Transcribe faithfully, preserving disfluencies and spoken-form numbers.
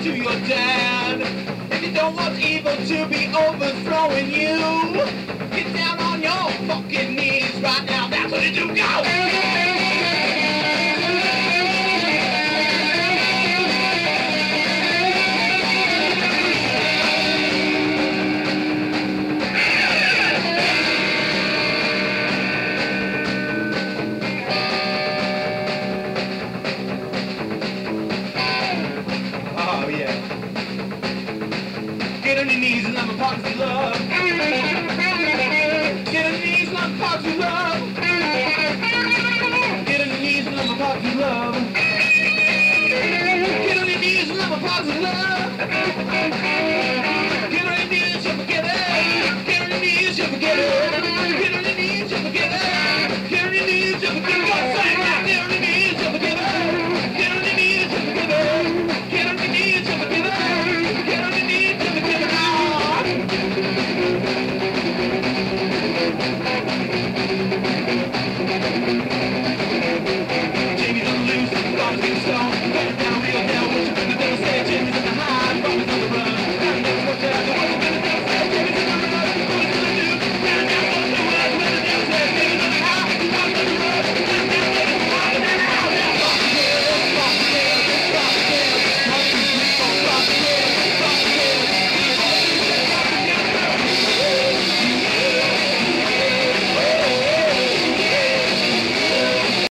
to your dad. If you don't want evil to be overthrowing you, get down on your fucking knees right now. That's what you do. Go! Oh, yeah. Get on your knees and let me part of love. Get on your knees and let me part of love. Get on your knees and let me part of love. Get on your knees and let me part of love. Get on your knees, you'll forget it. Get on your knees, you'll forget it.